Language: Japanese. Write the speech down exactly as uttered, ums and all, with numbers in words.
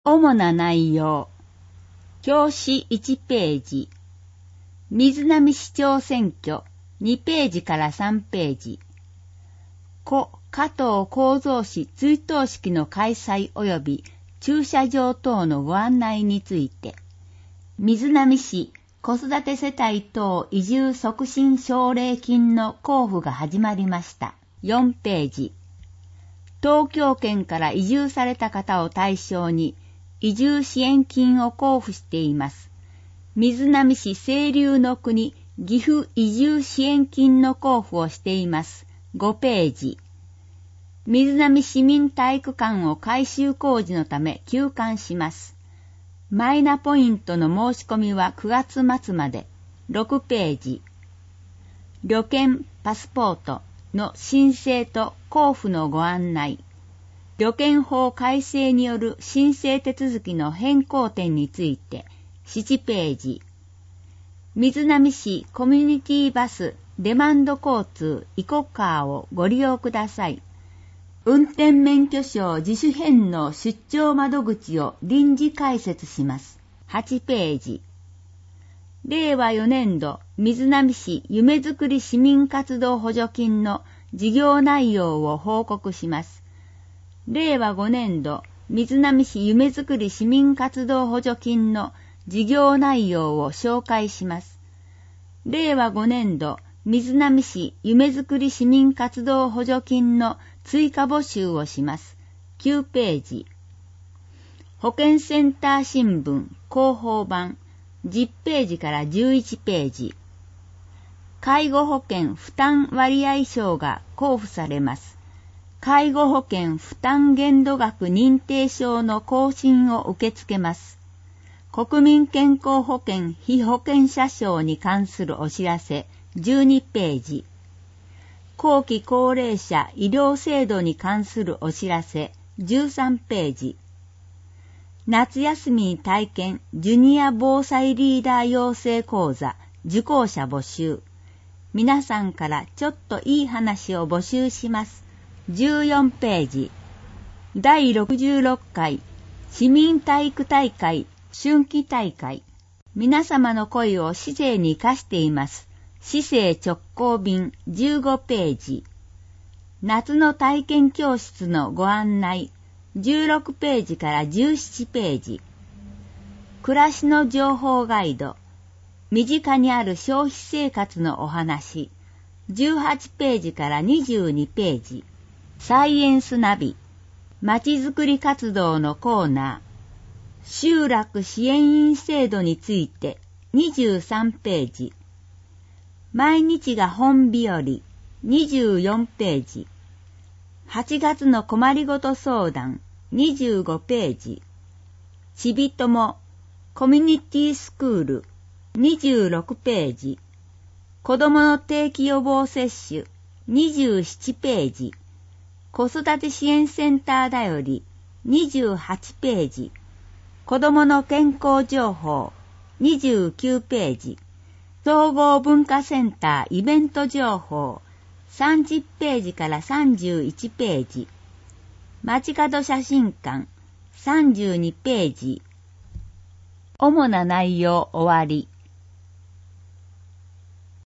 主な内容。表紙いちページ。水波市長選挙にページからさんページ。故加藤幸三氏追悼式の開催及び駐車場等のご案内について。水波市子育て世帯等移住促進奨励金の交付が始まりました。よんページ。東京圏から移住された方を対象に移住支援金を交付しています。水波市清流の国岐阜移住支援金の交付をしています。ごページ。水波市民体育館を改修工事のため休館します。マイナポイントの申し込みはくがつ末まで。ろくページ。旅券パスポートの申請と交付のご案内。旅券法改正による申請手続きの変更点についてななページ。水波市コミュニティバスデマンド交通イコカーをご利用ください。運転免許証自主返納出張窓口を臨時開設します。はちページ。れいわよねんど水波市夢づくり市民活動補助金の事業内容を報告します。れいわごねんど水波市夢づくり市民活動補助金の事業内容を紹介します。れいわごねんど水波市夢づくり市民活動補助金の追加募集をします。きゅうページ。保健センター新聞広報版じゅっページからじゅういちページ。介護保険負担割合証が交付されます。介護保険負担限度額認定証の更新を受け付けます。国民健康保険被保険者証に関するお知らせじゅうにページ。後期高齢者医療制度に関するお知らせじゅうさんページ。夏休み体験ジュニア防災リーダー養成講座受講者募集。皆さんからちょっといい話を募集します。じゅうよんページ。だいろくじゅうろっかい市民体育大会春季大会。皆様の声を市政に生かしています。市政直行便じゅうごページ。夏の体験教室のご案内じゅうろくページからじゅうななページ。暮らしの情報ガイド身近にある消費生活のお話じゅうはちページからにじゅうにページ。サイエンスナビまちづくり活動のコーナー集落支援員制度についてにじゅうさんページ。毎日が本日和にじゅうよんページ。はちがつの困りごと相談にじゅうごページ。ちびともコミュニティスクールにじゅうろくページ。子どもの定期予防接種にじゅうななページ。子育て支援センターだよりにじゅうはちページ。子どもの健康情報にじゅうきゅうページ。総合文化センターイベント情報さんじゅっページからさんじゅういちページ。街角写真館さんじゅうにページ。主な内容終わり。